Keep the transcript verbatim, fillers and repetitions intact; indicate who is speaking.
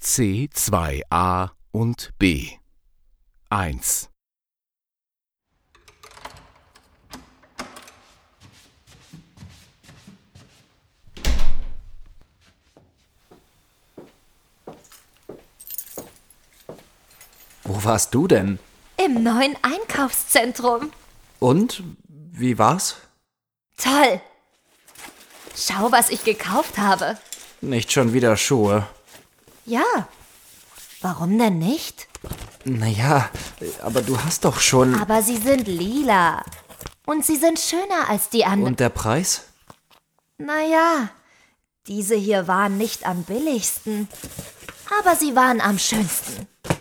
Speaker 1: C zwei a und B. eins.
Speaker 2: Wo warst du denn?
Speaker 3: Im neuen Einkaufszentrum.
Speaker 2: Und? Wie war's?
Speaker 3: Toll. Schau, was ich gekauft habe.
Speaker 2: Nicht schon wieder Schuhe.
Speaker 3: Ja. Warum denn nicht?
Speaker 2: Naja, aber du hast doch schon...
Speaker 3: Aber sie sind lila. Und sie sind schöner als die anderen.
Speaker 2: Und der Preis?
Speaker 3: Naja, diese hier waren nicht am billigsten. Aber sie waren am schönsten.